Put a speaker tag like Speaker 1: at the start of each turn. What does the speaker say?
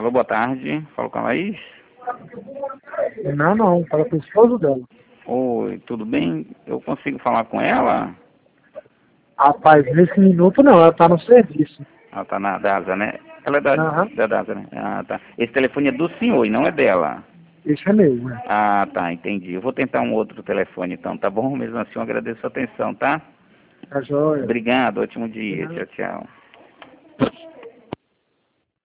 Speaker 1: Alô, boa tarde. Falo com a Laís.
Speaker 2: Não, fala com o esposo dela.
Speaker 1: Oi, tudo bem? Eu consigo falar com ela?
Speaker 2: Rapaz, nesse minuto não, ela tá no serviço.
Speaker 1: Ela tá na DASA, né? Ela é da
Speaker 2: Aham,
Speaker 1: DASA, né? Ah, tá. Esse telefone é do senhor e não é dela.
Speaker 2: isso é meu, né?
Speaker 1: Ah, tá, entendi. Eu vou tentar um outro telefone então, tá bom? Mesmo assim, eu agradeço a atenção, tá?
Speaker 2: Tá joia.
Speaker 1: Obrigado, ótimo dia. Tchau, tchau.